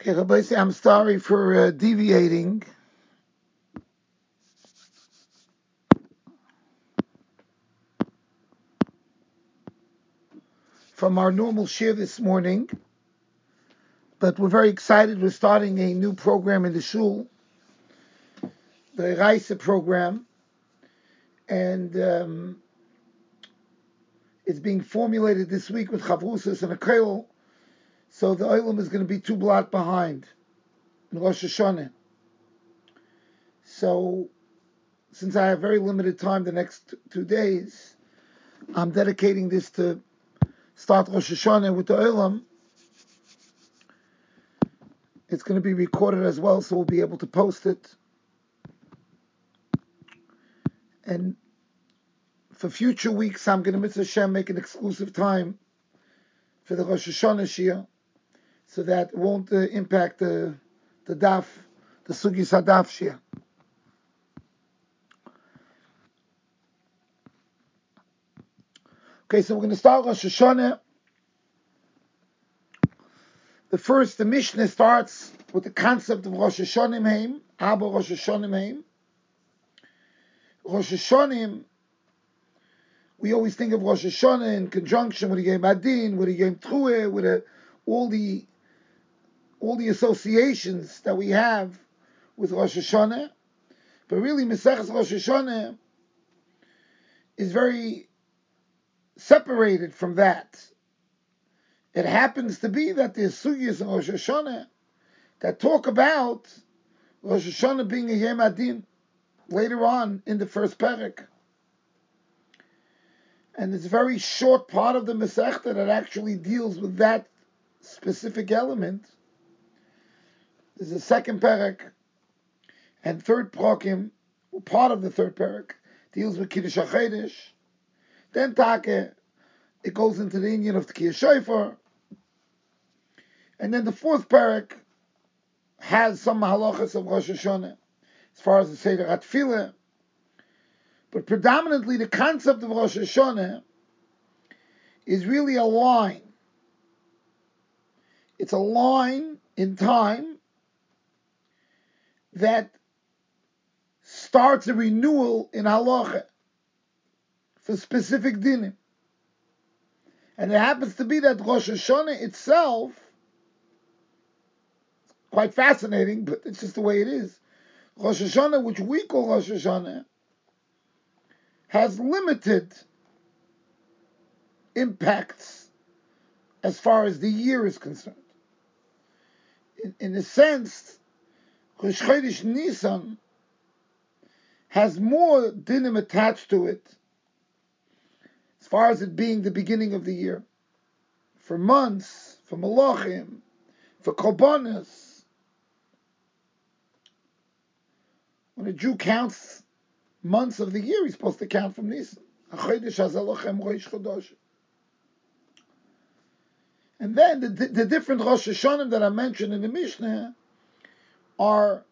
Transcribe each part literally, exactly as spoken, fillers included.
Okay, Rabbi, I'm sorry for uh, deviating. From our normal share this morning, but we're very excited. We're starting a new program in the shul, the Reise program, and um, it's being formulated this week with Chavrusas and a Kreil, so the Olam is going to be two blot behind in Rosh Hashanah. So, since I have very limited time the next two days, I'm dedicating this to start Rosh Hashanah with the Olam. It's going to be recorded as well, so we'll be able to post it. And for future weeks, I'm going to, Mitzvah Hashem, make an exclusive time for the Rosh Hashanah Shia, so that it won't uh, impact the the daf, the Sugis HaDaf Shia. Okay, so we're going to start Rosh Hashanah. The first, the Mishnah starts with the concept of Rosh Hashanah Heim, Abba Rosh Hashanah Heim. Rosh Hashanah, we always think of Rosh Hashanah in conjunction with the Yom Adin, with the Yom Trueh, with the, all the all the associations that we have with Rosh Hashanah. But really, Maseches Rosh Hashanah is very separated from that. It happens to be that there's sugyas in Rosh Hashanah that talk about Rosh Hashanah being a Yom Adin later on in the first parak. And it's a very short part of the Masechta that actually deals with that specific element. There's a second parak and third prakim, part of the third parak, deals with Kiddush HaChedesh. Then Take, it goes into the Indian of Tkiyah Shofar. And then the fourth parak has some halachas of Rosh Hashanah, as far as the Seder HaTfilah. But predominantly the concept of Rosh Hashanah is really a line. It's a line in time that starts a renewal in halacha for specific dinim. And it happens to be that Rosh Hashanah itself, quite fascinating, but it's just the way it is. Rosh Hashanah, which we call Rosh Hashanah, has limited impacts as far as the year is concerned. In, in a sense, Rosh Chodesh Nisan has more dinim attached to it as far as it being the beginning of the year. For months, for malachim, for korbanos. When a Jew counts months of the year, he's supposed to count from Nisan. And then the, the different Rosh Hashanah that I mentioned in the Mishnah are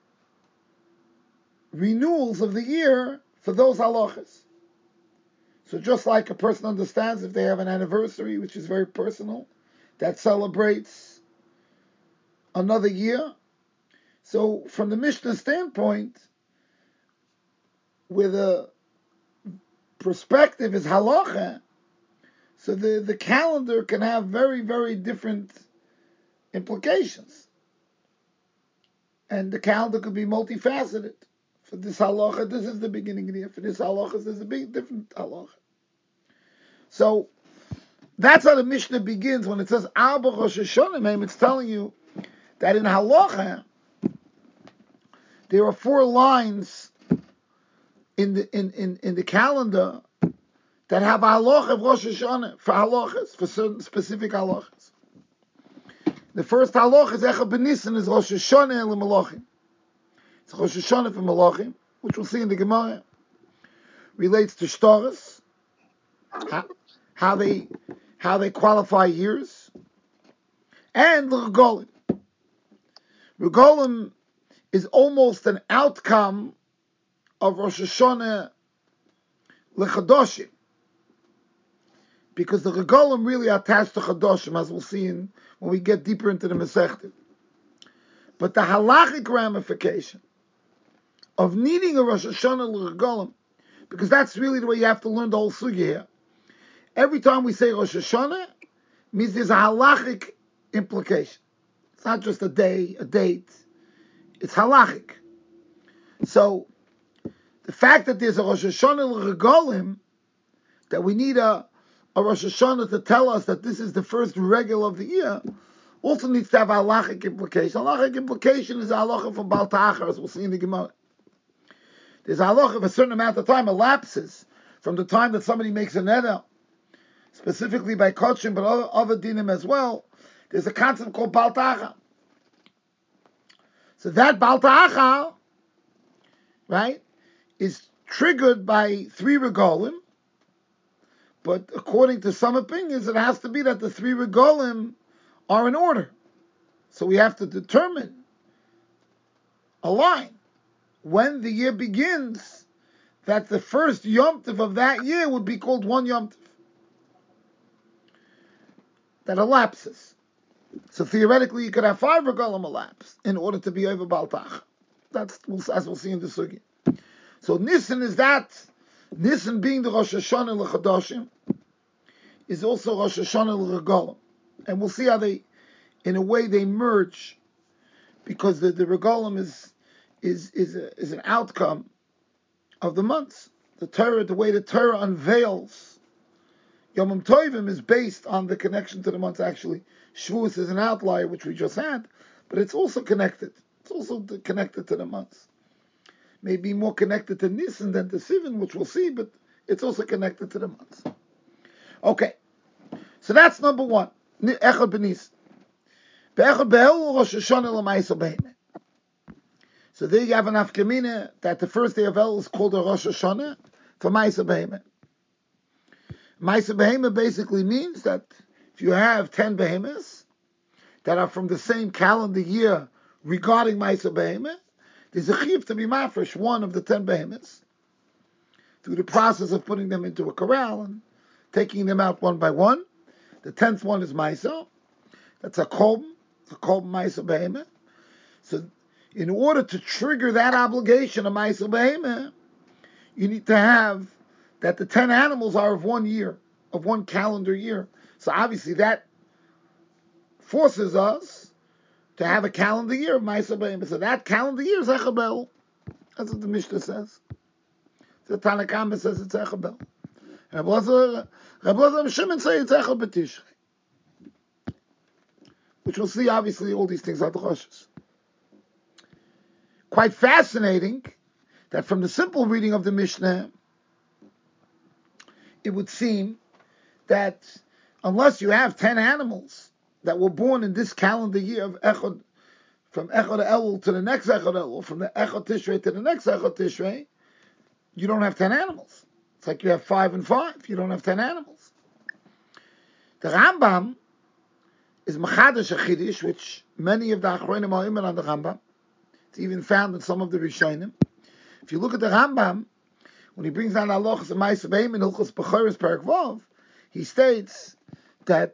renewals of the year for those halachas. So just like a person understands if they have an anniversary, which is very personal, that celebrates another year. So from the Mishnah standpoint, where the perspective is halacha, so the, the calendar can have very, very different implications. And the calendar could be multifaceted. For this halacha, this is the beginning of the year. For this halacha, there's a big different halacha. So that's how the Mishnah begins. When it says Abba Rosh Hashanah, it's telling you that in halacha there are four lines in the in, in, in the calendar that have a halacha of Rosh Hashanah for halachas, for certain specific halachas. The first halacha is Echad B'Nisan, is Rosh Hashanah l'Malachim. It's Rosh Hashanah for Malachim, which we'll see in the Gemara. Relates to Shtaris, how, how they how they qualify years, and the Regalim. Regalim is almost an outcome of Rosh Hashanah l'Chadoshim, because the Regalim really are attached to Chadoshim, as we'll see in, when we get deeper into the Masechta. But the halachic ramification of needing a Rosh Hashanah l'regalim, because that's really the way you have to learn the whole sugya here. Every time we say Rosh Hashanah, means there's a halachic implication. It's not just a day, a date. It's halachic. So, the fact that there's a Rosh Hashanah l'regalim, that we need a, a Rosh Hashanah to tell us that this is the first regular of the year, also needs to have a halachic implication. Halachic implication is a halacha from Baal Ta'achar, as we'll see in the Gemara. There's a halacha of a certain amount of time elapses from the time that somebody makes a neder, specifically by Kodshim, but other, other dinim as well. There's a concept called Baal Ta'achar. So that Baal Ta'achar, right, is triggered by three regalim, but according to some opinions, it has to be that the three regalim are in order. So we have to determine a line when the year begins, that the first Yom Tov of that year would be called one Yom Tov. That elapses. So theoretically, you could have five regalim elapse in order to be over Baal Ta'achar. That's as we'll see in the Sugi. So Nisan is that. Nisan being the Rosh Hashanah l'Chadashim is also Rosh Hashanah l'Regalim. And we'll see how they, in a way, they merge, because the, the Regalim is is is a, is an outcome of the months. The Torah, the way the Torah unveils Yom Tovim is based on the connection to the months. Actually, Shavuos is an outlier, which we just had, but it's also connected. It's also connected to the months. Maybe more connected to Nisan than to Sivan, which we'll see, but it's also connected to the months. Okay, so that's number one. Echad b'Nisan. Be'echad be'Elul Rosh Hashanah l'Ma'aseh Behemah. So there you have an afkamina that the first day of Elul is called a Rosh Hashanah for Ma'aseh Behemah. Ma'aseh Behemah basically means that if you have ten behemoths that are from the same calendar year regarding Ma'aseh Behemah, there's a chiyuv to be mafresh one of the ten behemoths through the process of putting them into a corral and taking them out one by one. The tenth one is Ma'aseh. That's a kolb, a kolb Ma'aseh Behemah. So in order to trigger that obligation of Ma'aseh Behemah, you need to have that the ten animals are of one year, of one calendar year. So obviously that forces us to have a calendar year of Ma'aseh Behemah. So that calendar year is Echad be'Elul. That's what the Mishnah says. The Tanna Kama says it's Echad be'Elul. Rabbi Elazar and Shimon say it's Echad b'Tishrei. Which we'll see, obviously, all these things are drashos. Quite fascinating that from the simple reading of the Mishnah, it would seem that unless you have ten animals that were born in this calendar year of Echad, from Echad Elul to the next Echad Elul, from the Echad Tishrei to the next Echad Tishrei, you don't have ten animals. It's like you have five and five. You don't have ten animals. The Rambam is Machadash Achidish, which many of the Achronim are iman on the Rambam. It's even found in some of the Rishonim. If you look at the Rambam, when he brings down halachas of Ma'aseh Behemah in Hilchos Bechoros Perek Vav, he states that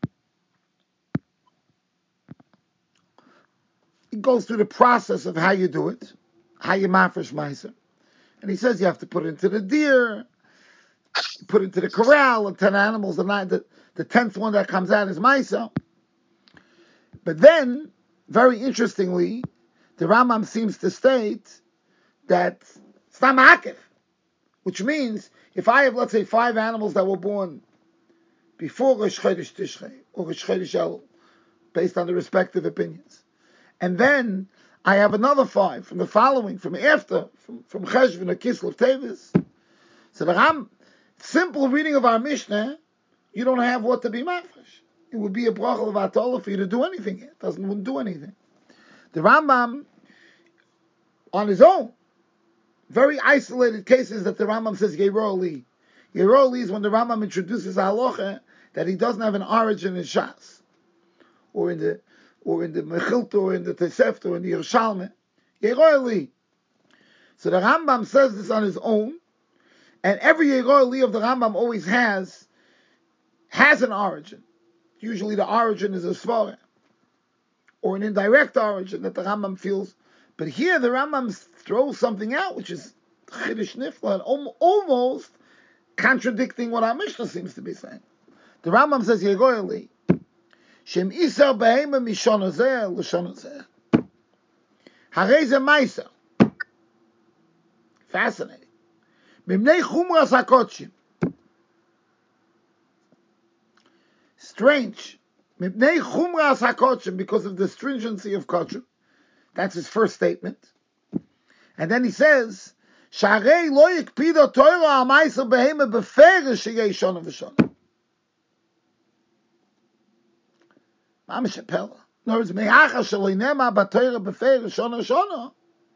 he goes through the process of how you do it, how you mafresh Ma'aseh. And he says you have to put it into the deer, put it into the corral, and ten animals, the, nine, the, the tenth one that comes out is Ma'aseh. But then, very interestingly, the Rambam seems to state that Stam Akif, which means if I have, let's say, five animals that were born before Rosh Chodesh Tishrei or Rosh Chodesh Elul, based on the respective opinions, and then I have another five from the following, from after, from, from Cheshvan or Kislev Tevis. So the Ram, simple reading of our Mishnah, you don't have what to be mafresh. It would be a brachal of Atola for you to do anything. It doesn't wouldn't do anything. The Rambam, on his own, very isolated cases that the Rambam says Yeroli. Yeroli is when the Rambam introduces a halacha that he doesn't have an origin in Shas, or in the or in the Mechilta, or in the Tosefta, or in the Yerushalmi. Yeroli. So the Rambam says this on his own, and every Yeroli of the Rambam always has has an origin. Usually the origin is a Svara. or an indirect origin that the Rambam feels. But here the Rambam throws something out which is Chiddush Nifla, almost contradicting what our Mishnah seems to be saying. The Rambam says, Yegoyali, Shem Isar Behema Mishon Hazeh L'Shon Hazeh. Harei Ze Meiser. Fascinating. Mimnei Chumras HaKodshim. Strange. Mipnei Chumras HaKodshim, because of the stringency of Kodshim. That's his first statement. And then he says, Sharei lo yikpido Torah al ma'aser behema beferish sheyei shona v'shona. Mamish Pella. In other words, me'acha shelo nema b'Torah beferish shona v'shona.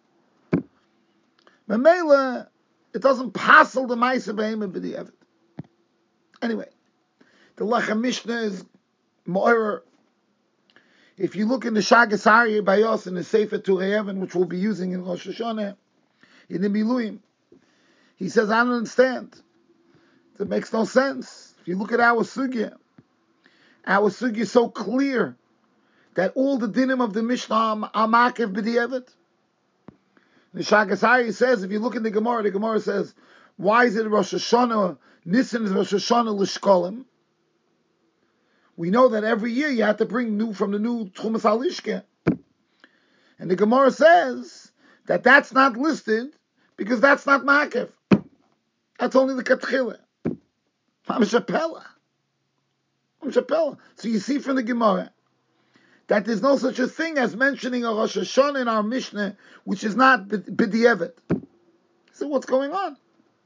Memela, it doesn't passel the ma'aser behema b'di'evet. Anyway, the Lechem Mishnah is more. If you look in the Shagas Aryeh Bayos in the Sefer Turei Even, which we'll be using in Rosh Hashanah, in the Miluim, he says, I don't understand. It makes no sense. If you look at our Sugya, our Sugya is so clear that all the dinim of the Mishnah are Makev B'di'evet. The Shagas Aryeh says, if you look in the Gemara, the Gemara says, why is it Rosh Hashanah, Nisan is Rosh Hashanah L'Shkolim? We know that every year you have to bring new from the new Tchumas Halishke. And the Gemara says that that's not listed because that's not Makev. That's only the Katchila. Mamshapela. Mamshapela. So you see from the Gemara that there's no such a thing as mentioning a Rosh Hashanah in our Mishnah, which is not B'di'evet. So what's going on?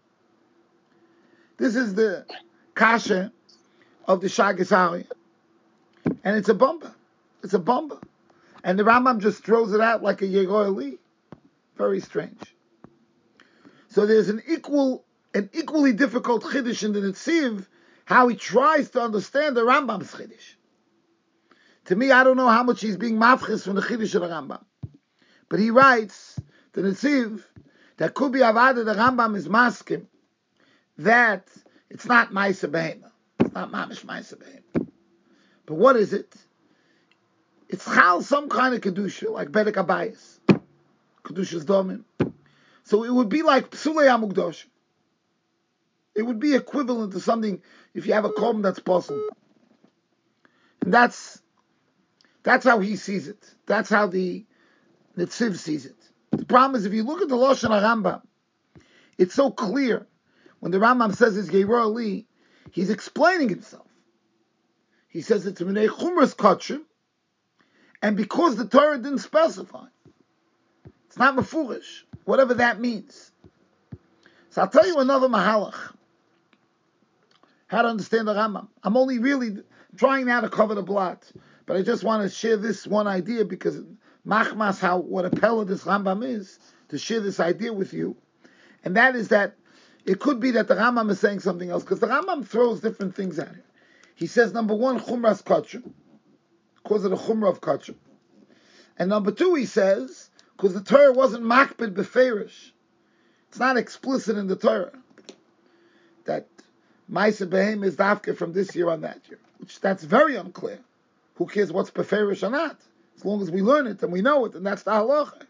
This is the Kasha of the Shagas Aryeh. And it's a bumper. It's a bumper. And the Rambam just throws it out like a Yegoyali. Very strange. So there's an equal, an equally difficult Chiddush in the Netziv, how he tries to understand the Rambam's Chiddush. To me, I don't know how much he's being mafchis from the Chiddush of the Rambam. But he writes, the Netziv, that Kubi Avada, the Rambam is maskim, that it's not Ma'aser Behema. It's not Mamish Ma'aser Behema. But what is it? It's chal some kind of kedusha, like Bedek Abayis, kedusha's domim. So it would be like Psulei Hamukdosh. It would be equivalent to something if you have a korban that's possible. And that's that's how he sees it. That's how the Netziv sees it. The problem is if you look at the Lashon HaRambam, it's so clear. When the Rambam says it's Geirah Ali, he's explaining himself. He says it's Minei Chumras Kodshim, and because the Torah didn't specify, it's not Mefurish, whatever that means. So I'll tell you another Mahalach, how to understand the Rambam. I'm only really trying now to cover the blot, but I just want to share this one idea because machmas how what a pella this Rambam is, to share this idea with you, and that is that it could be that the Rambam is saying something else, because the Rambam throws different things at it. He says, number one, Chumras Kodshim, because of the Chumrah of Kodshim. And number two, he says, because the Torah wasn't makbid beferish. It's not explicit in the Torah that Ma'aser Behema is dafka from this year on that year, which that's very unclear. Who cares what's beferish or not? As long as we learn it and we know it, and that's the halacha.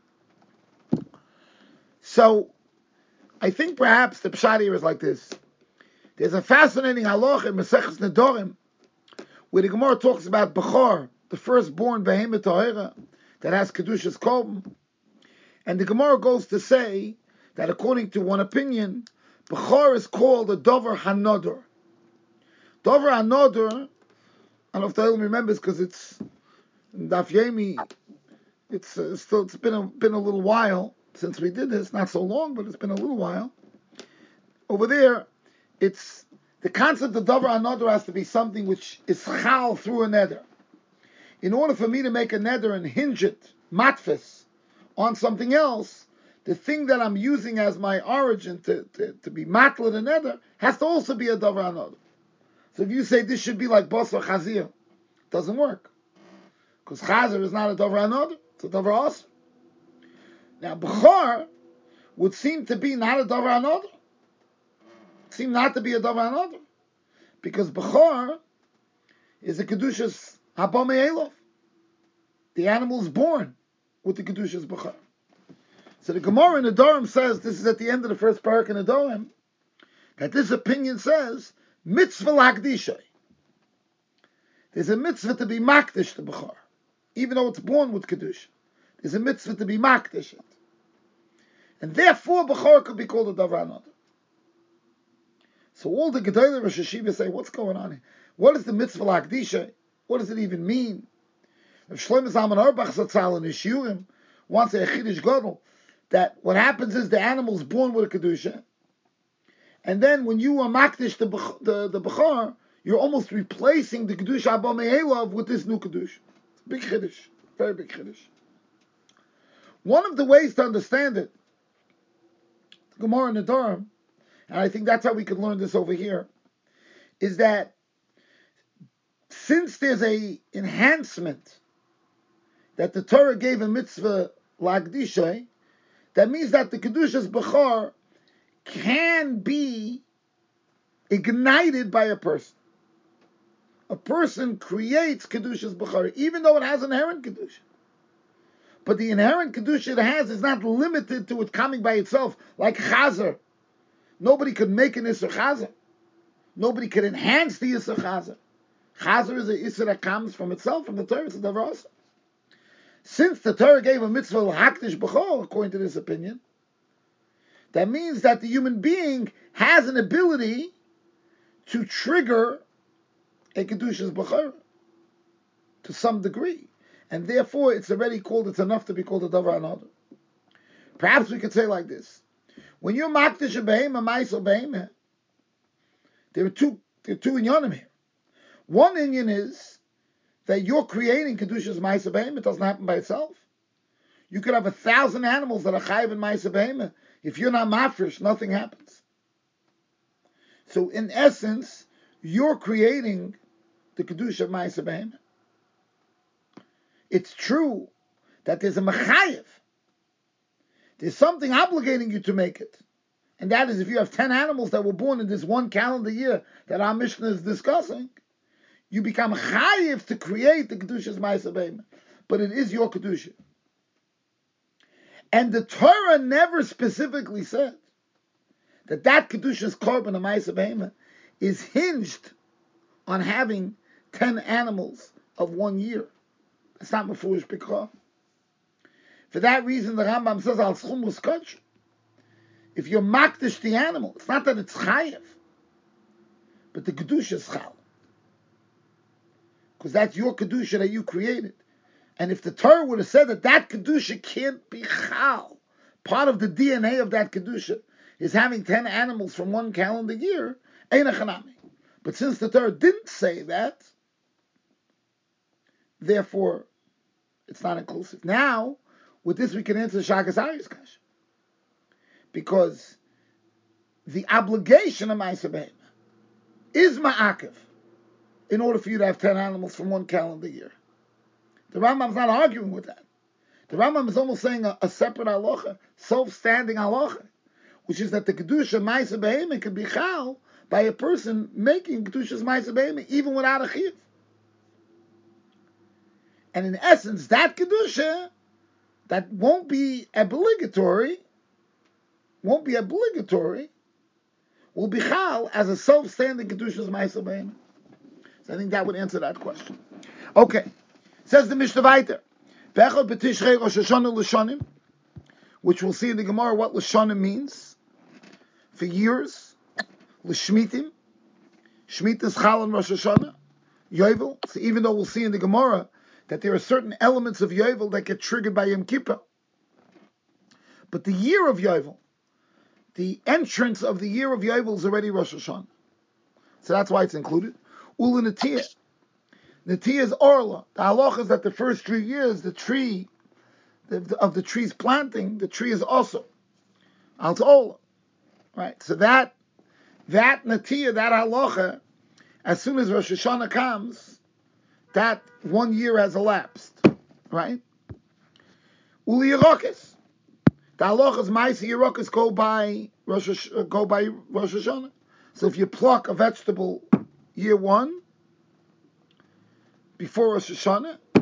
So, I think perhaps the pshat here is like this. There's a fascinating halacha in Maseches Nedorim, where the Gemara talks about Bechor, the firstborn Behema Tahira, that has Kedushas Korban. And the Gemara goes to say that according to one opinion, Bechor is called a Dover Hanodor. Dover Hanodor, I don't know if the Elam remembers because it's in Daf Yomi, it's uh, still it's been a, been a little while since we did this, not so long, but it's been a little while. Over there, it's the concept of Dover Hanodor has to be something which is chal through a neder. In order for me to make a neder and hinge it, matfis, on something else, the thing that I'm using as my origin to, to, to be matlet a neder has to also be a Dover Hanodor. So if you say this should be like Basar Chazir, it doesn't work. Because Chazir is not a Dover Hanodor, it's a Dover Asr. Now, Bechor would seem to be not a Dover Hanodor. Seem not to be a Dover Hanodor. Because Bechor is a Kedushas Haba Me'elov. the animal is born with the Kedushas Bechor. So the Gemara in the Dorim says, this is at the end of the first parak in the Dorim, that this opinion says, mitzvah l'hakdishay. There's a mitzvah to be makdish the Bechor, even though it's born with Kedusha. There's a mitzvah to be makdish it. And therefore, Bechor could be called a davar nodar. So all the Gedolei Rosh Hashiva say, what's going on here? What is the mitzvah l'hakdishay? What does it even mean? If Shlomo Zalman Auerbach Zatzal in his Shiurim wants a Chiddush Gadol, that what happens is the animal is born with a Kedusha, and then when you are makdish the, the, the Bechor, you're almost replacing the Kedusha Abba Me'elav with this new Kedusha. It's a big Chiddush, very big Chiddush. One of the ways to understand it, the Gemara in the Dorim, and I think that's how we can learn this over here, is that since there's a enhancement that the Torah gave a mitzvah l'hakdishay, that means that the Kedushas Bechor can be ignited by a person. A person creates Kedushas Bechor, even though it has inherent Kedusha. But the inherent Kedusha it has is not limited to it coming by itself, like Chazer. Nobody could make an Isser Chazer. Nobody could enhance the Isser Chazer. Chazer is an Isser that comes from itself, from the Torah, it's a Davar Asur. Since the Torah gave a mitzvah l'hakdish Bechor, according to this opinion, that means that the human being has an ability to trigger a Kedushas Bechor to some degree. And therefore, it's already called, it's enough to be called a davar nodar. Perhaps we could say like this. When you're makdish a behemah, ma'aseh behemah, there are two, there are two inyanim here. One inyan is that you're creating Kedushas ma'aseh behemah. It doesn't happen by itself. You could have a thousand animals that are chayiv in ma'aseh behemah. If you're not mafresh, nothing happens. So in essence, you're creating the Kedusha of ma'aseh behemah. It's true that there's a mechayev. There's something obligating you to make it. And that is if you have ten animals that were born in this one calendar year that our Mishnah is discussing, you become chayev to create the Kedusha's ma'aseh behemah. But it is your Kedusha. And the Torah never specifically said that that Kedusha's korban of ma'aseh behemah is hinged on having ten animals of one year. It's not mefurish b'kra. For that reason, the Rambam says al schum u'skotch. If you're makdish the animal, it's not that it's chayev, but the kedusha is chal, because that's your kedusha that you created. And if the Torah would have said that that kedusha can't be chal, part of the D N A of that kedusha is having ten animals from one calendar year, ein achanami. But since the Torah didn't say that, therefore, it's not inclusive. Now, with this, we can answer Shagas Aryeh's question. Because the obligation of ma'aseh behemah is ma'akev in order for you to have ten animals from one calendar year. The Rambam's not arguing with that. The Rambam is almost saying a, a separate halacha, self-standing halacha, which is that the kedusha ma'aseh behemah can be chal by a person making kedusha's ma'aseh behemah even without a chiyuv. And in essence, that kedusha that won't be obligatory, won't be obligatory, will be chal as a self-standing kedusha's ma'aseh behemah. So I think that would answer that question. Okay, says the Mishnah weiter, V'echad b'tishrei Rosh Hashanah l'shanim, which we'll see in the Gemara what l'shanim means for years. L'shmitim, shmitas chal on Rosh Hashanah, Yovel. So even though we'll see in the Gemara that there are certain elements of Yovel that get triggered by Yom Kippur, but the year of Yovel, the entrance of the year of Yovel is already Rosh Hashanah. So that's why it's included. Ula Natiyah. Natiyah is Orla. The halacha is that the first three years, the tree, the, of the tree's planting, the tree is also. Al's Orla. Right? So that, that Natiyah, that halacha, as soon as Rosh Hashanah comes, that one year has elapsed. Right? Uli Yerokes. The halachas ma'aseh Yerokes go by Rosh go by Rosh Hashanah. So if you pluck a vegetable year one before Rosh Hashanah,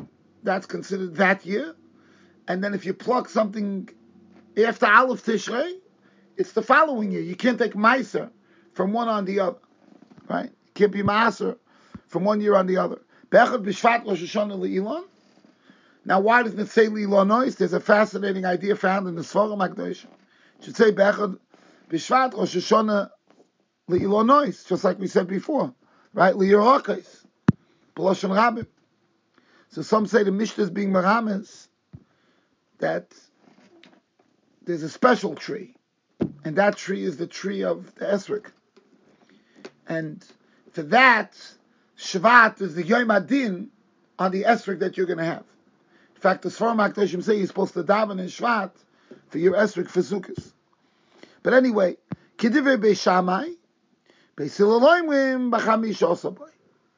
that's considered that year. And then if you pluck something after Aleph Tishrei, it's the following year. You can't take Meiser from one on the other, right? You can't be Maaser from one year on the other. Bechad B'Shvat Rosh Hashanah Le'ilon. Now, why doesn't it say Le'ilonois? There's a fascinating idea found in the Sforim HaKadoshim. It should say Bechad B'Shvat Rosh Hashanah Le'ilonois, just like we said before, right? Le'Yerokais, B'Loshen Rabbim. So some say the Mishnah is being merames that there's a special tree, and that tree is the tree of the Esrik. And for that, Shvat is the Yom Adin on the Esrik that you're going to have. In fact, the Sforim HaKadoshim say you're supposed to daven in Shvat for your Esrik for Sukkos. But anyway, Kedivrei Beis Shammai, Beis Hillel Omrim b'chamish osaboi.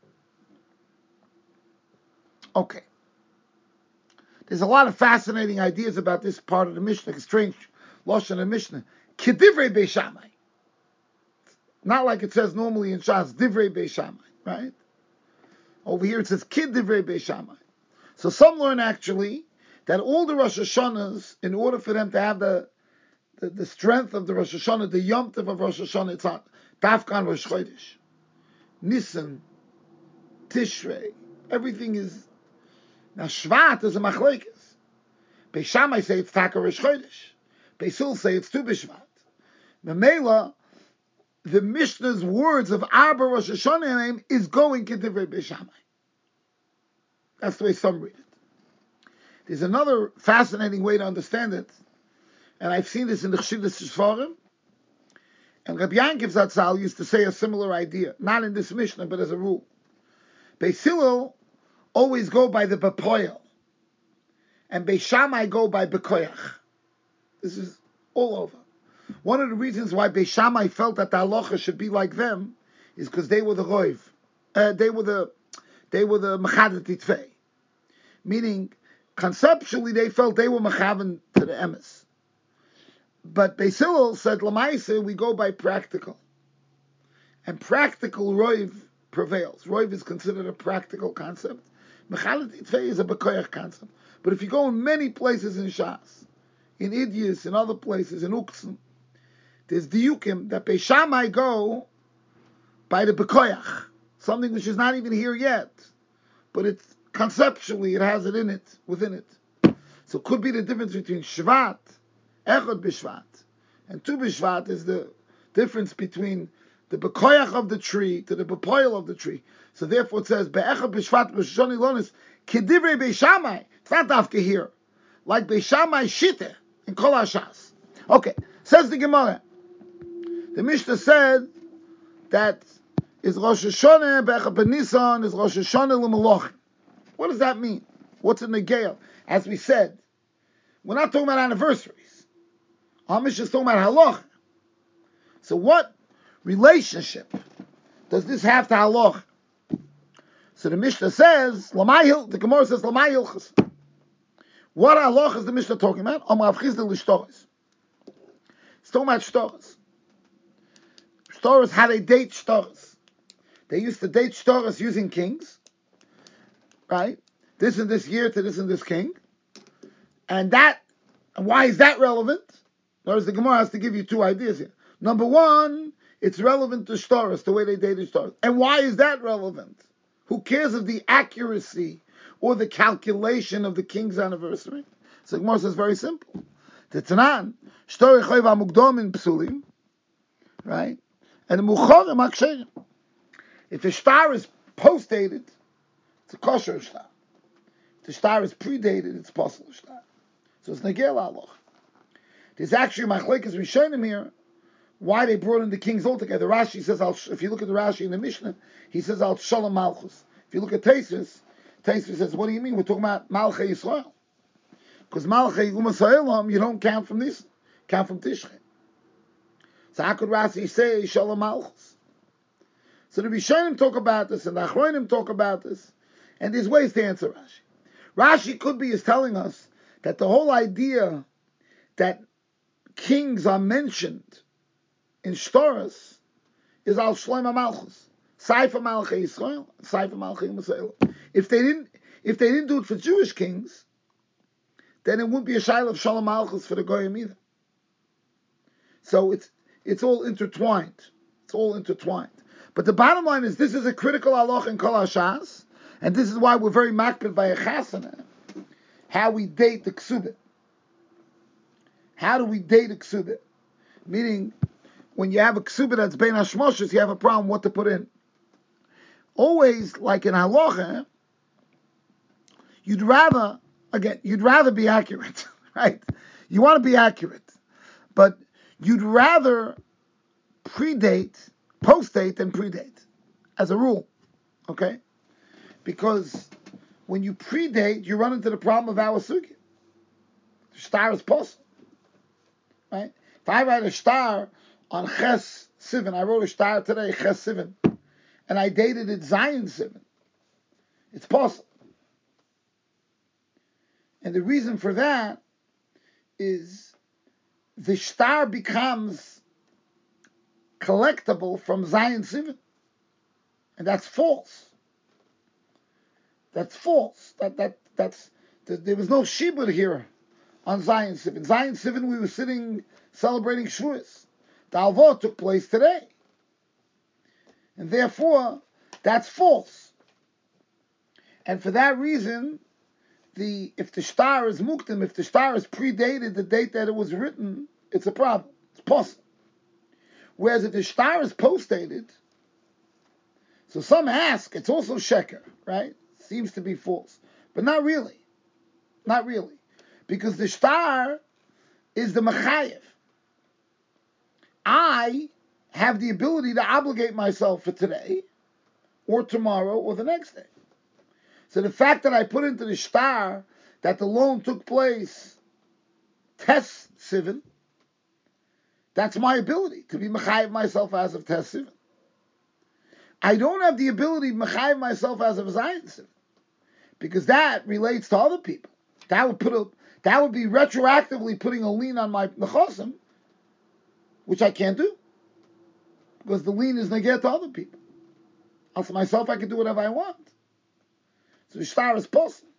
Okay. There's a lot of fascinating ideas about this part of the Mishnah, a strange Lashon of Mishnah. Kedivrei Beis Shammai. Not like it says normally in Shas, Divrei Beis Shammai, right? Over here it says Kedivrei Beis Shammai. So some learn actually that all the Rosh Hashanahs, in order for them to have the the, the strength of the Rosh Hashanah, the Yom Tov of Rosh Hashanah, it's on Tafkan Rosh Chodesh, Nisan, Tishrei, everything is. Now Shvat is a machlekes. Beis Shammai say it's Taka Rosh Chodesh. Beis Hillel say it's Tu B'Shvat. Memela, the Mishnah's words of Arba Rosh Hashanah name is going Kedivrei Beis Shammai. That's the way some read it. There's another fascinating way to understand it, and I've seen this in the Chassidus Sforim. And Rabbi Yankiv Zatzal used to say a similar idea, not in this Mishnah, but as a rule. Beis Hillel always go by the Bepoel, and Beis Shammai go by Bekoyach. This is all over. One of the reasons why Beis Shammai felt that the halacha should be like them is because they were the Roiv. Uh, they were the they were the Mechadet Titvei. Meaning, conceptually, they felt they were Mechaven to the Emes. But Beis Hillel said, Lamaisa, we go by practical. And practical Roiv prevails. Roiv is considered a practical concept. Mechadet Titvei is a Bekoyach concept. But if you go in many places in Shas, in Idyus, in other places, in Uktzim, there's diukim that Beis Shammai go by the Bekoyach, something which is not even here yet, but it's conceptually it has it in it, within it. So it could be the difference between Shvat, Echad B'Shvat, and Tu B'Shvat is the difference between the Bekoyach of the tree to the Bepoil of the tree. So therefore it says Be'echad B'Shvat Rosh Hashanah Ilonis Kedivrei Beis Shammai. It's not dafka here, like Beis Shammai Shite in Kol HaShas. Okay, says the Gemara. The Mishnah said that is Rosh Hashanah Be'echad B'Nisan is Rosh Hashanah L'Malachim. What does that mean? What's in the Gale? As we said, we're not talking about anniversaries. Our Mishnah is talking about halach. So what relationship does this have to halach? So the Mishnah says, Lamayil, the Gemara says, Lamayil. What halach is the Mishnah talking about? Amar Avchizda l'shtoris. It's talking about shtoris. Shtoris, how they date shtoris. They used to date shtoris using kings. Right? This and this year to this and this king. And that, and why is that relevant? In other words, the Gemara has to give you two ideas here. Number one, it's relevant to Shtaris, the way they dated Shtaris. And why is that relevant? Who cares of the accuracy or the calculation of the king's anniversary? So the Gemara says very simple. Tetanan, Shtori Chayva Mugdom in Psulim, right? And the Muchorim Aksherim. If a star is post-dated, it's a kosher shtar. If the shtar is predated, it's possible shtar. So it's negel aloch. There's actually machlekes rishonim here why they brought in the kings altogether. Rashi says, I'll, if you look at the Rashi in the Mishnah, he says al shalom malchus. If you look at Taisus, Taisus says, what do you mean? We're talking about Malchei Yisrael. Because Malchei Umasaylam, you don't count from this, count from Tishrei. So how could Rashi say shalom malchus? So the Rishonim talk about this, and the Achronim talk about this. And there's ways to answer Rashi. Rashi could be is telling us that the whole idea that kings are mentioned in Shtoras is al Shloim HaMalchus. Saifa Malchei Yisrael, Saifa Malchei Yisrael. If they didn't, If they didn't do it for Jewish kings, then it wouldn't be a shayla of Shalom Malchus for the Goyim either. So it's it's all intertwined. It's all intertwined. But the bottom line is this is a critical halach in Kol HaShas, and this is why we're very makpid by a chasana, how we date the ksubit. How do we date a ksubit? Meaning, when you have a ksubit that's bein hashmoshes, you have a problem what to put in. Always, like in halacha, you'd rather, again, you'd rather be accurate, right? You want to be accurate, but you'd rather predate, post-date than predate, as a rule, okay? Because when you predate, you run into the problem of our sugya. The star is possible, right? If I write a star on Ches Sivan, I wrote a star today, Ches Sivan, and I dated it Zion Sivan, it's possible. And the reason for that is the star becomes collectible from Zion Sivan. And that's false. That's false. That that that's there was no shibud here on Zion Sivan. Zion Sivan, we were sitting celebrating Shavuos. The Alvah took place today. And therefore, that's false. And for that reason, the if the star is muktim, if the star is predated the date that it was written, it's a problem. It's possible. Whereas if the star is postdated, so some ask, it's also sheker, right? Seems to be false. But not really. Not really. Because the star is the mechayev. I have the ability to obligate myself for today, or tomorrow, or the next day. So the fact that I put into the star that the loan took place Tes Sivan, that's my ability to be mechayev myself as of Tes Sivan. I don't have the ability to mechayev myself as of Zion Sivan, because that relates to other people. That would put a that would be retroactively putting a lien on my nechosim, which I can't do, because the lien is neged to other people. Also myself, I can do whatever I want. So the star is possible.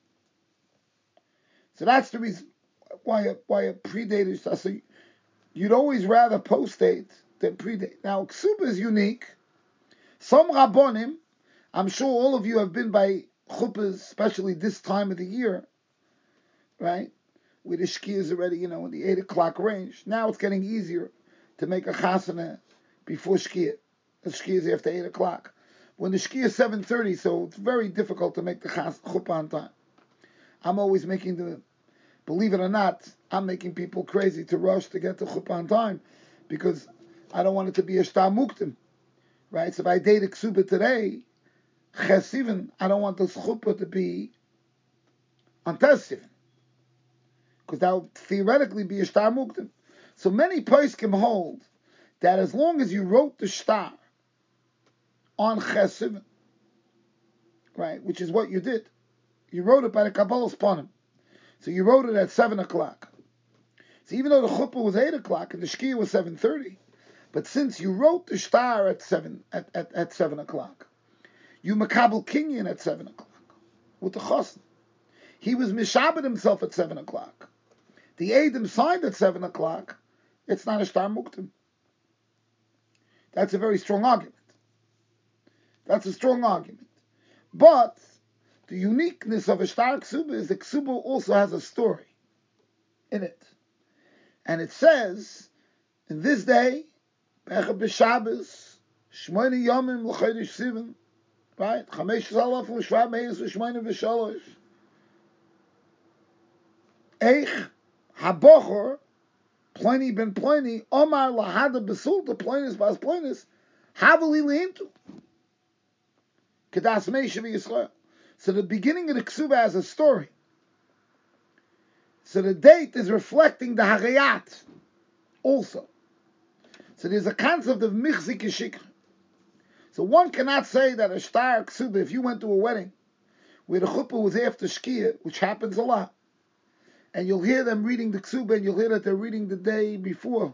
So that's the reason why a, why a predated star. So you'd always rather post-date than predate. Now, ksuba is unique. Some rabbonim, I'm sure all of you have been by chuppahs, especially this time of the year, right? Where the shkia is already, you know, in the eight o'clock range. Now it's getting easier to make a chasana before shkia. The shkia is after eight o'clock. When the shkia is seven thirty, so it's very difficult to make the chas, chuppah on time. I'm always making the, believe it or not, I'm making people crazy to rush to get to chuppah on time, because I don't want it to be a shtar muktim, right? So if I date a ksuba today, ches sivan, I don't want this chuppah to be on tes sivan, because that would theoretically be a shtar muktim. So many poskim hold that as long as you wrote the shtar on ches sivan, right, which is what you did, you wrote it by the Kabbalah's panim. So you wrote it at seven o'clock. So even though the chuppah was eight o'clock and the shkia was seven thirty, but since you wrote the shtar at seven at, at, at seven o'clock, you makabel kinyan at seven o'clock with the chosn. He was mishabed himself at seven o'clock. The Eidim signed at seven o'clock. It's not a shtar muktim. That's a very strong argument. That's a strong argument. But the uniqueness of a shtar ksuba is the ksuba also has a story in it. And it says, in this day, Bechab b'Shabbos, Shmoyne Yomim l'Chodesh Sivan, right? Chamesh Zalaf u'Shvat Meis u'Shmoyne v'Shalosh. Eich habochor, Pliny ben Pliny, Omar lahada besulta, Plinius bas Plinius, havali leintu. Kedas Meisha v'Yisrael. So the beginning of the ksuba has a story. So the date is reflecting the Harayat also. So there's a concept of michzik shikr. So one cannot say that a shtar ksuba, if you went to a wedding where the chuppah was after shkia, which happens a lot, and you'll hear them reading the ksuba and you'll hear that they're reading the day before.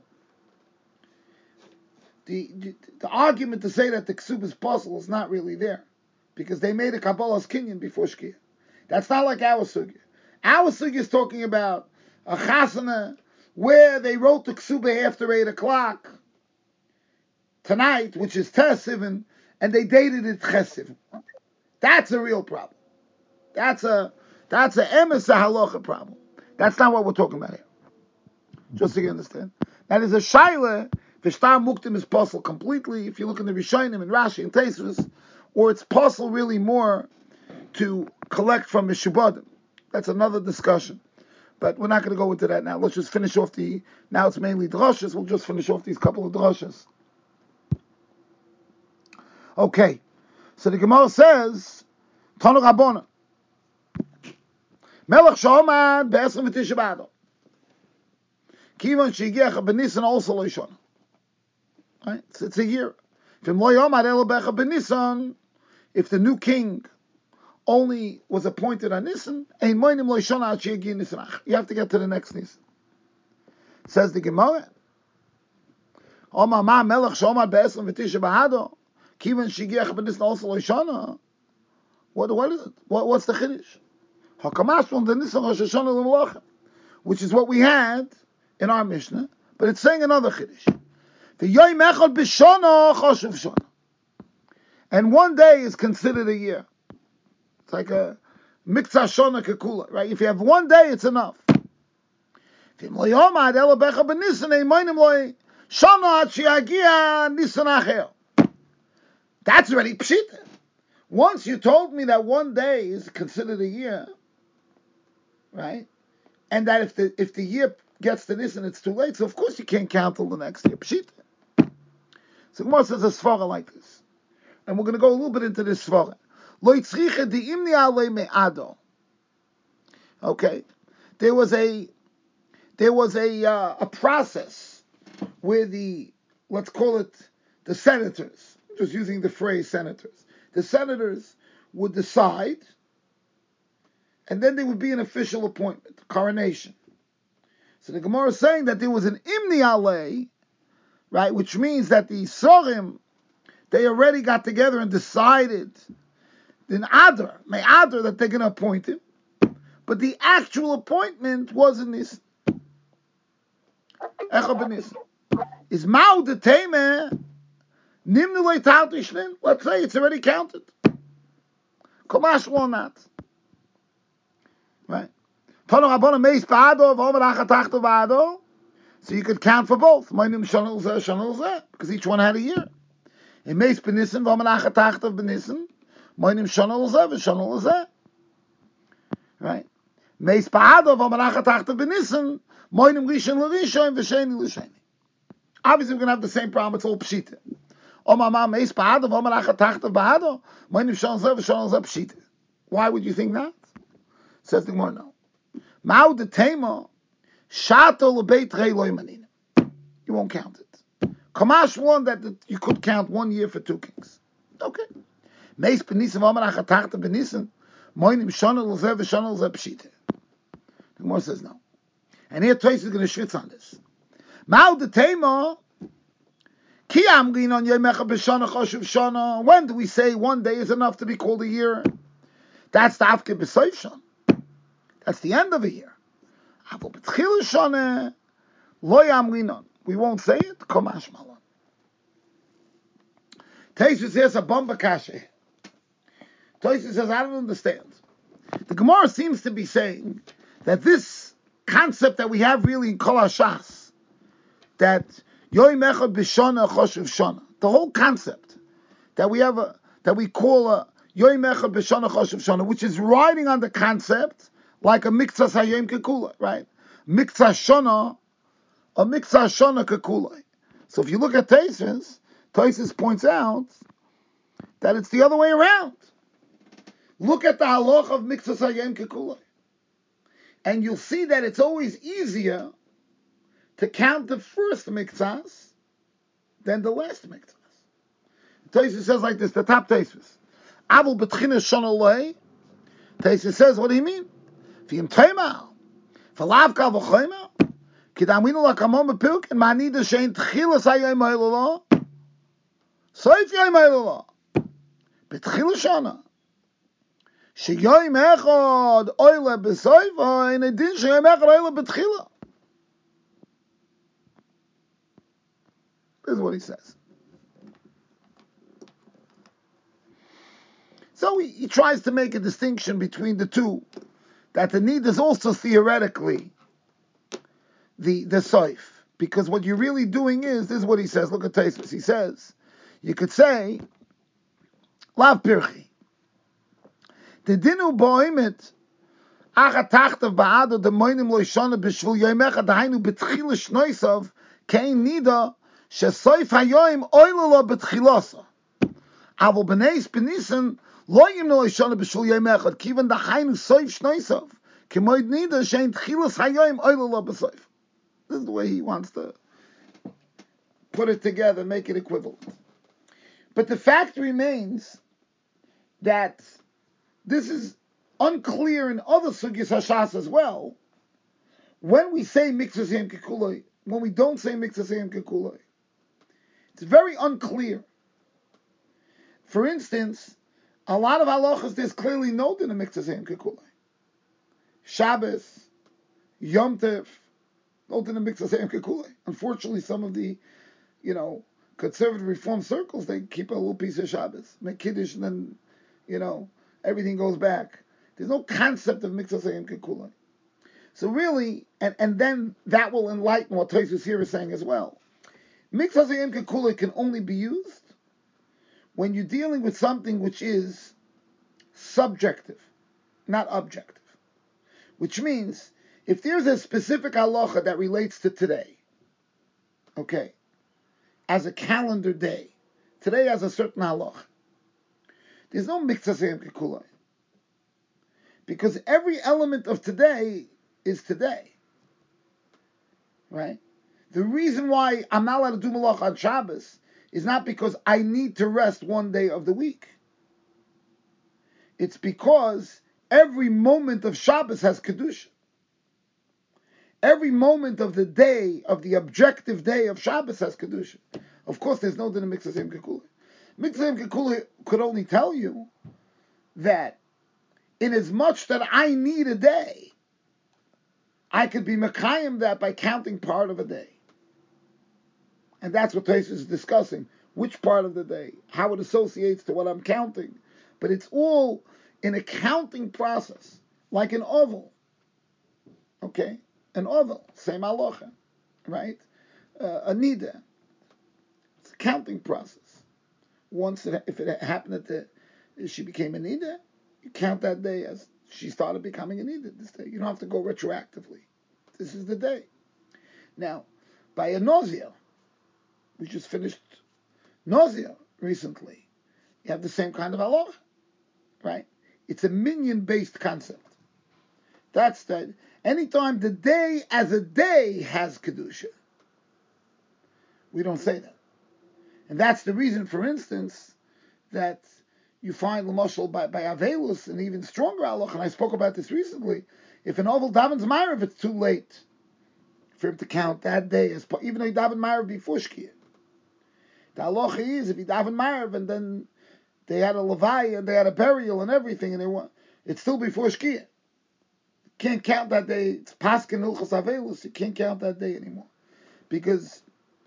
The, the, the argument to say that the ksuba is possible is not really there, because they made a Kabbalah's kinyan before shkia. That's not like our sugya. Our sugya is talking about a chasana where they wrote the ksuba after eight o'clock tonight, which is Tesivan, and they dated it Chesivan. That's a real problem. That's a that's a emes halacha problem. That's not what we're talking about here. Just so you understand. That is a shaila. V'shtar muktim is possible completely. If you look in the Rishonim and Rashi and Tosfos, or it's possible really more to collect from Mishubadim. That's another discussion. But we're not going to go into that now. Let's just finish off the, now it's mainly drashas. We'll just finish off these couple of drashas. Okay. So the Gemara says, Tanu Rabbona. Melech Shomad be'esrim v'tisha b'adar. Kivan shegiach b'nisan also lo yishona. Right? It's, it's a year. If the new king only was appointed on Nisan, you have to get to the next Nisan. Says the Gemara. What, what is it? What, what's the Chiddush? Which is what we had in our Mishnah, but it's saying another Chiddush. And one day is considered a year. It's like a miktzah shona kekula, right? If you have one day, it's enough. That's already pshita. Once you told me that one day is considered a year, right? And that if the if the year gets to this and it's too late, so of course you can't count till the next year. Pshita. So Gemara says a svara like this, and we're going to go a little bit into this svara. Okay, there was a there was a uh, a process where the, let's call it the senators, just using the phrase senators, the senators would decide, and then there would be an official appointment, coronation. So the Gemara is saying that there was an imni alei, right, which means that the Sorim, they already got together and decided in Adar, may Adar, that they're going to appoint him, but the actual appointment wasn't this. Is Mao the Teme Nimnulay Tautishlin? Let's say it's already counted. Komash or not. Right? So you could count for both. Because each one had a year. In Meis Benissen, Vomanachatachtav Benissen, Moinim Shonal Zev, Shonal Zev. Right? Meis Ba'ado, Vomanachatachtav Benissen, Moinim Rishon L'Rishon, V'Sheni L'Sheni. Obviously, we're going to have the same problem. It's all Pshita. Omama Meis Ba'ado, Vomanachatachtav Ba'ado, Moinim Shonal Zev, Shonal Zev Pshita. Why would you think that? Says the Gemara, no. Ma'u de Tema, Shato L'Beit Rei Loi Manin. You won't count it. Kamash one that you could count one year for two kings. Okay. Meis Benissen, Vomanachatachtav Benissen, Moinim Shonal Zev, Shonal Zev Pshita. The Gemara says no. And here Toys is going to schwitz on this. Ma'u de Tema, Ki Amrin on Yemecha B'Shana Choshev Shana. When do we say one day is enough to be called a year? That's the Avke B'Soif Shana. That's the end of a year. Avo B'Tchil Shana, Lo Yamrin on. We won't say it. Komash Malon. Toys says a bomba kashe. Toys says I don't understand. The Gemara seems to be saying that this concept that we have really in Kol HaShas, that Yoim Echad B'Shana Choshev Shana, the whole concept that we have a, that we call a Yoim Echad B'Shana Choshev Shana, which is riding on the concept like a Miktzah Hayom Kekula, right? Miktzah Shana, a Miktzah Shana Kekula. So if you look at Tosfos, Tosfos points out that it's the other way around. Look at the halach of Miktzah Hayom Kekula, and you'll see that it's always easier to count the first Miktzahs than the last Miktzahs. Tosfos says like this, the top Tosfos. Avol B'Tchina Shana Lei. Tosfos says, what do you mean? V'yim Tema, V'lav Kal V'choyma, K'daminu L'Kamon B'Pilk, and Ma'nida Shein T'chilas Hayom Ha'ilala, Soif Yom Ha'ilala, B'Tchila Shana, Sheyoim echad oile b'soifa, and it didn't sheyoim echad oile b'tchila. This is what he says. So he, he tries to make a distinction between the two, that the need is also theoretically the the soif, because what you're really doing is, this is what he says, look at Tosfos, he says, you could say, lav pirchi, the dinu boimet, achat tachtav ba'ado, the moinim lo yishana b'shvul yoimecha, dahainu b'tchila shnoisav, kein nida, shesoif hayoim oilala b'tchilasa. Avo b'neis b'nisan, lo yimno yishana b'shvul yoimecha, kivan dahainu soif shnoisav, kemoid nida, shein tchilas hayoim oilala b'soif. This is the way he wants to put it together, make it equivalent. But the fact remains that this is unclear in other sugyas hashas as well. When we say mitzvahs yom kikuloi, when we don't say mitzvahs yom kikuloi, it's very unclear. For instance, a lot of halachas there's clearly noted in mitzvahs yom kikuloi. Shabbos, Yom Tov, noted in mitzvahs yom kikuloi. Unfortunately, some of the, you know, conservative reform circles, they keep a little piece of Shabbos, make kiddush, and then, you know, everything goes back. There's no concept of mitzvah sayim kekulai. So really, and, and then that will enlighten what Tosfos here is saying as well. Mitzvah sayim kekulai can only be used when you're dealing with something which is subjective, not objective. Which means, if there's a specific halacha that relates to today, okay, as a calendar day, today has a certain halach, there's no mitzvah sayim kekulai. Because every element of today is today. Right? The reason why I'm not allowed to do malach on Shabbos is not because I need to rest one day of the week. It's because every moment of Shabbos has Kedusha. Every moment of the day, of the objective day of Shabbos has Kedusha. Of course, there's no din of mitzvah sayim kekulai. Mitzvah sayim kekulai could only tell you that in as much that I need a day, I could be mekayim that by counting part of a day. And that's what Tosfos is discussing. Which part of the day, how it associates to what I'm counting. But it's all in a counting process, like an oval. Okay? An oval, same halacha, right? Uh, a nida. It's a counting process. Once, it, if it happened that the, she became a nida, you count that day as she started becoming a nida this day. You don't have to go retroactively. This is the day. Now, by a nausea, we just finished nausea recently. You have the same kind of halacha, right? It's a minyan-based concept. That's that. Anytime the day as a day has kedusha, we don't say that, and that's the reason, for instance, that you find l'mashal by by Avelus and even stronger halacha. And I spoke about this recently. If an oval davens ma'ariv, it's too late for him to count that day as even though he davened ma'ariv before shkiyah. The halacha is if he davened ma'ariv and then they had a levaya and they had a burial and everything, and they want it's still before shkiyah. You can't count that day. It's paskin ilchas Avelus. You can't count that day anymore because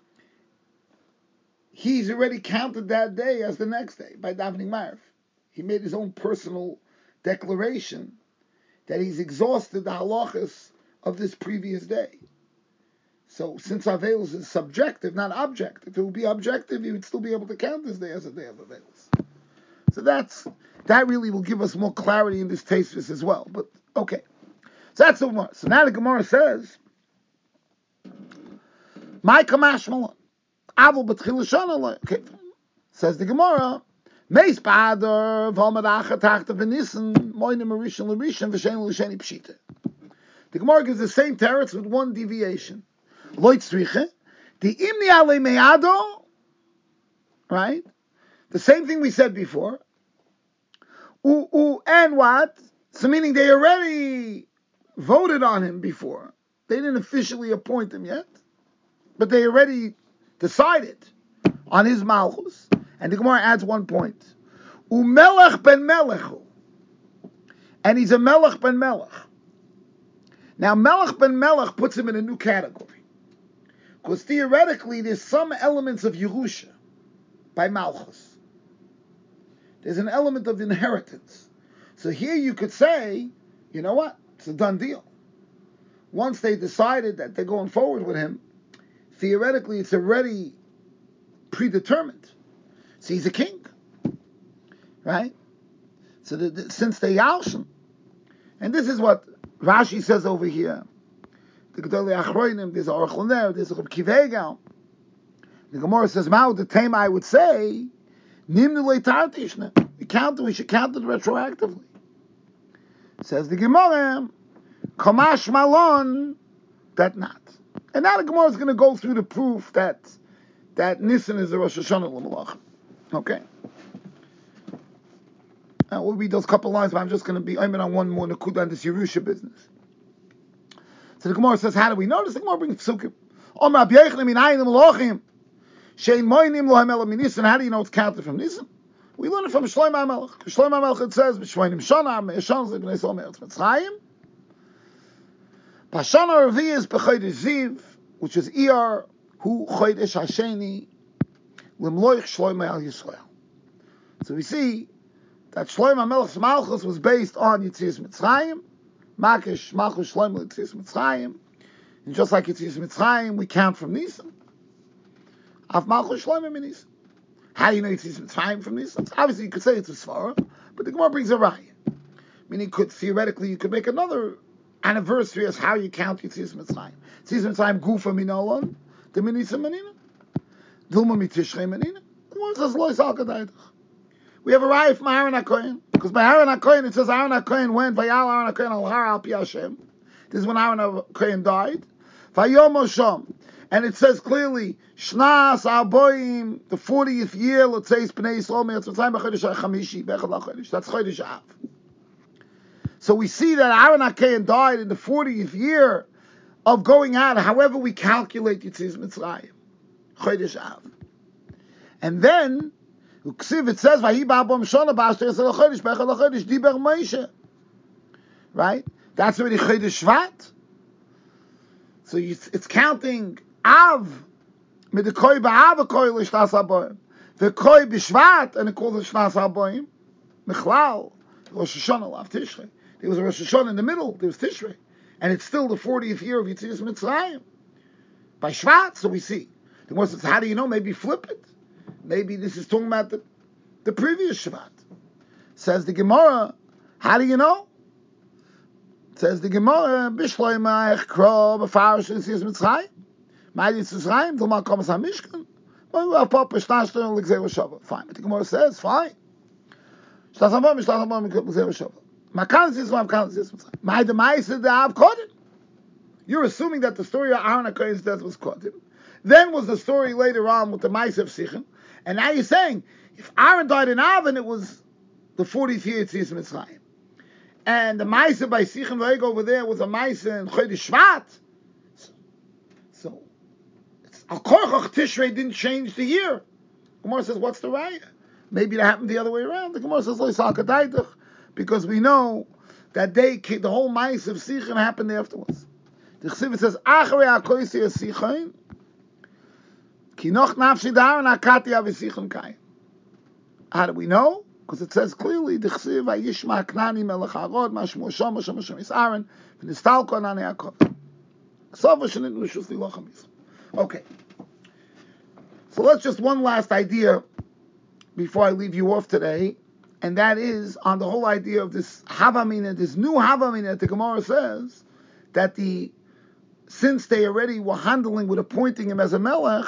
he's already counted that day as the next day by davening ma'ariv. He made his own personal declaration that he's exhausted the halachas of this previous day. So since Avelus is subjective, not objective, if it would be objective, he would still be able to count this day as a day of Avelus. So that's that really will give us more clarity in this Tosfos as well. But okay, so that's the Gemara. So now the Gemara says, "My kamashmalan avol b'tchil shana." Okay, says the Gemara. Meis ba'adar v'almadacha tachta v'nissen moinim arishan l'rishan v'shen l'sheni pshita. The Gemara gives the same teretz with one deviation. Loit tzriche the imni ale me'ado, right? The same thing we said before. U u and what? So meaning they already voted on him before. They didn't officially appoint him yet, but they already decided on his malchus. And the Gemara adds one point. Umelech ben melechu. And he's a Melech ben Melech. Now, Melech ben Melech puts him in a new category. Because theoretically, there's some elements of Yerusha by Malchus. There's an element of inheritance. So here you could say, you know what? It's a done deal. Once they decided that they're going forward with him, theoretically, it's already predetermined. So he's a king. Right? So the, the, since they Yalshim, and this is what Rashi says over here. The Gedolei Achronim, there's a Aruch LaNer, there's a Reb Kivegal. The Gemara says, "Mao the Tema, I would say, Nimnu le'tartishna. We count it. We should count it retroactively." Says the Gemara, "Kamash malon, that not." And now the Gemara is going to go through the proof that that Nisan is the Rosh Hashanah l'Malachim. Okay. Now we'll read those couple lines, but I'm just going to be aiming on one more Nakuda on this Yerusha business. So the Gemara says, how do we know this? The Gemara brings Psukim. Om Rabbi Yochanan min ayin l'Malachim shein moinim lohem ela min Nisan. How do you know it's counted from Nisan? We learn it from Shlomo HaMelech. Shlomo HaMelech it says, "B'shvoinim shana me'eshon zebnei Yisrael me'eretz Mitzrayim." B'shana Revi'ah is b'chodesh Ziv, which is Iyar hu chodesh hasheni limloich Shlomo al Yisrael. So we see that Shlomo HaMelech's Malchus was based on Yetzias Mitzrayim, Makish Malchus Shlomo Yetzias Mitzrayim, and just like Yetzias Mitzrayim, we count from Nisan. Av Malchus Shlomo min Nisan. How do you know Yetzias Mitzrayim from Nisan? Obviously, you could say it's a Svara, but the Gemara brings a raya. Meaning, could theoretically, you could make another anniversary as how you count Yetzias Mitzrayim. Yetzias Mitzrayim Gufa Minolon, the Minisa Manina, Dilma Mitishrei Manina. The Gemara says Lois Al Kadaytach. We have a raya from Aaron HaKohen, because by Aaron HaKohen it says Aaron HaKohen went Vayal Aaron HaKohen al Har al Pi Hashem. This is when Aaron HaKohen died. Vayom Osham, and it says clearly Shnas Aboim, the fortieth year. Let's say Bnei Yisrael Me'etz Mitzrayim b'Chodesh HaChamishi b'Echad LaChodesh. That's Chodesh Av. So we see that Aaron HaKohen died in the fortieth year of going out. However we calculate Yetzias Mitzrayim, Chodesh Av, and then it says, right? That's already Chodesh Shvat. So it's counting Av, with the Koi Ba'av, the Koi L'Shnas HaBoim, the Koi B'Shvat, and it calls it Shnas HaBoim, Mechlal, Rosh Hashanah, Lav Tishrei. There was a Rosh Hashanah in the middle, there was Tishrei, and it's still the fortieth year of Yetzias Mitzrayim. By Shvat, so we see. The Gemara says, how do you know? Maybe flip it. Maybe this is talking about the, the previous Shabbat. Says the Gemara, how do you know? Says the Gemara, Bishloimah Echkro B'Farish Yetzias Mitzrayim, Ma'Yetzias Mitzrayim, D'Lma Komas HaMishkan, Papa Shnashton L'Gzeira Shava. Fine, but the Gemara says, fine. Shnas HaBoim, Shnas HaBoim L'Gzeira Shava. Makan Yetzias Mitzrayim, Makan Yetzias Mitzrayim. Ma'Yed Ma'Yed Da'av Kodim. You're assuming that the story of Aaron HaKohen's death was Kodim. Then was the story later on with the Ma'aseh of Sichon. And now you're saying, if Aaron died in Avon, it was the fortieth year Yetzias Mitzrayim. And the Ma'aseh by Sichon V'eg over there was a Ma'aseh in Chodesh Shvat. So, so Al Korchach Tishrei didn't change the year. The Gemara says, what's the raya? Maybe it happened the other way around. The Gemara says, Lo Yisal Kadaitach, because we know that they, the whole Ma'aseh of Sichon happened afterwards. The Chesiv says, Acharei HaKoisei Sichon, how do we know? Because it says clearly, the Chesiv Vayishma Knani Melech Harod, Mashmo Shom, Mashmo Shom is Aaron, V'nistal Kon Ani Yaakov. Sova Shenit Rishus Lilochem Yisrael. Okay. So let's just one last idea before I leave you off today, and that is on the whole idea of this Havamina, this new Havamina that the Gemara says, that the since they already were handling with appointing him as a Melech,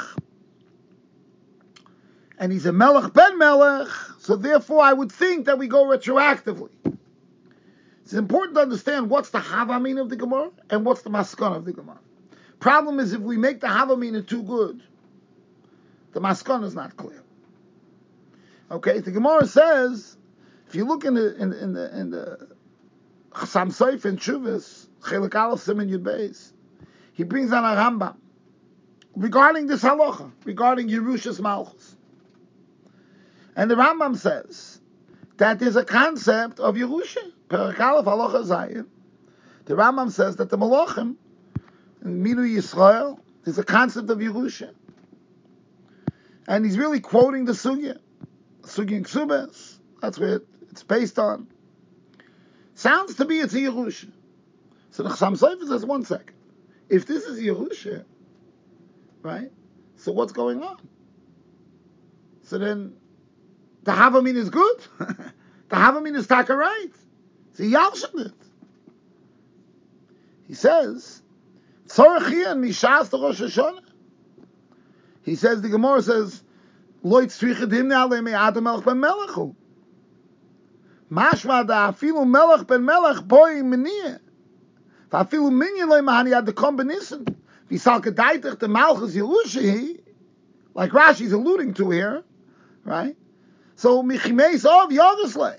and he's a Melech ben Melech, so therefore I would think that we go retroactively. It's important to understand what's the Havamina of the Gemara and what's the Maskana of the Gemara. Problem is, if we make the Havamina too good, the Maskana is not clear. Okay, the Gemara says, if you look in the in, in the in the Chassam Sofer and Shuvas, Chelik Aleph Siman Yud Beis, he brings on a Rambam regarding this halacha, regarding Yerusha's Malchus. And the Rambam says that there's a concept of Yerusha. Perek Aleph Halacha Zayin, the Rambam says that the Malachim in Minu Yisrael is a concept of Yerusha. And he's really quoting the Sugya. Sugya in Ksubas. That's where it, it's based on. Sounds to be it's a Yerusha. So the Chassam Sofer says, one second. If this is Yerusha, right? So what's going on? So then, the Havamin is good. The Havamin is taka right. So he yalshem it. He says, Tzorach mishas to Rosh Hashanah. He says, the Gemara says, Loit tzrichad himne alei me Adam melech ben melechu. Mashma da afilu melech ben melech boi meniyah. Va afilu minyan loy mahani ad de kombinissen. Visal gedaitich de malchus Yerusha, like Rashi's alluding to here, right? So michimeis of Yogaslay.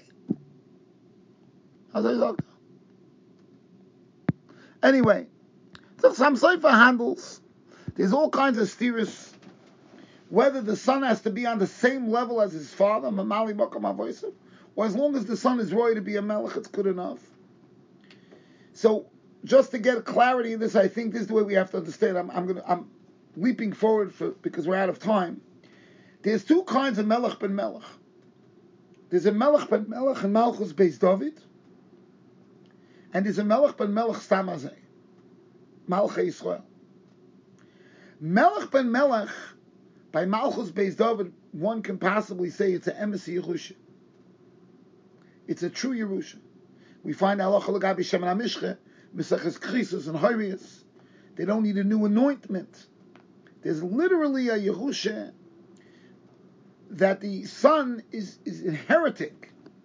Anyway, so some Sofer handles. There's all kinds of steers. Whether the son has to be on the same level as his father, Mamali Makam Avoisim, or as long as the son is roy to be a melech, it's good enough. So, just to get clarity in this, I think this is the way we have to understand. I'm, I'm going I'm leaping forward for, because we're out of time. There's two kinds of melech ben melech. There's a melech ben melech and Malchus Beis David, and there's a melech ben melech Stam Hazeh, Malchei Yisrael. Melech ben melech, by Malchus Beis David, one can possibly say it's an emes Yerusha. It's a true Yerusha. We find halacha l'gabi Shemen HaMishche, Meseches Krisus and Horius. They don't need a new anointment. There's literally a Yerusha that the son is, is inheriting,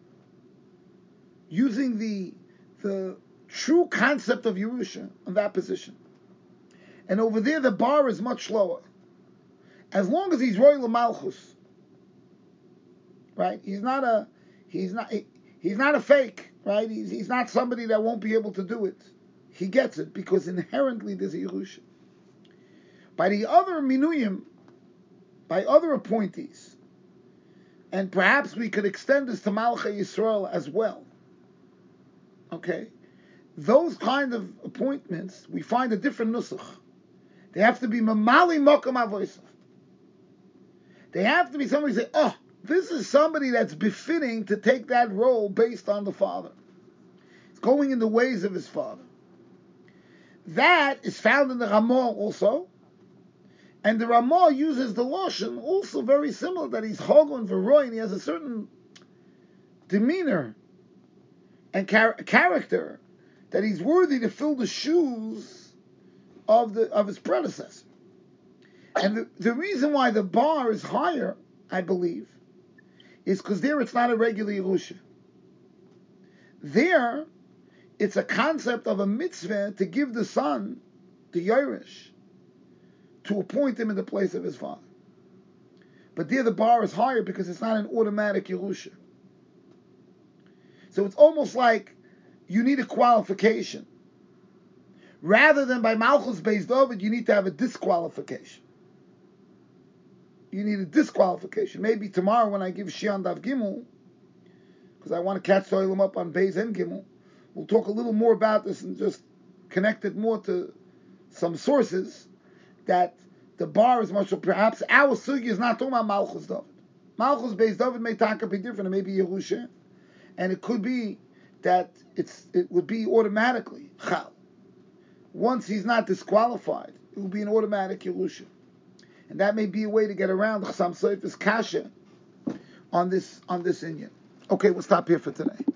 using the the true concept of Yerusha on that position. And over there, the bar is much lower. As long as he's Royal Malchus, right? He's not a, he's not, he, he's not a fake, right? He's, he's not somebody that won't be able to do it. He gets it because inherently there's a Yerusha. By the other minuyim, by other appointees, and perhaps we could extend this to Malchei Yisrael as well. Okay, those kind of appointments, we find a different nusach. They have to be mamali mokam avosav. They have to be somebody who say, oh, this is somebody that's befitting to take that role based on the father. It's going in the ways of his father. That is found in the Ramah also. And the Ramah uses the Lashon also very similar, that he's Hogon V'roy, and he has a certain demeanor and char- character that he's worthy to fill the shoes of the of his predecessor. And the, the reason why the bar is higher, I believe, is because there it's not a regular Yerusha. There, it's a concept of a mitzvah to give the son, the Yerush, to appoint him in the place of his father. But there the bar is higher because it's not an automatic Yerusha. So it's almost like you need a qualification. Rather than by Malchus Beis David, you need to have a disqualification. You need a disqualification. Maybe tomorrow when I give Shian Dav Gimel, because I want to catch the Olam up on Beis and Gimel, we'll talk a little more about this and just connect it more to some sources that the bar is much, so perhaps our sugi is not talking about Malchus David. Malchus Beis David may talk a bit different, it may be Yerusha, and it could be that it's it would be automatically Chal. Once he's not disqualified, it will be an automatic Yerusha. And that may be a way to get around the Chassam Sofer's kasha on this on this inyan. Okay, we'll stop here for today.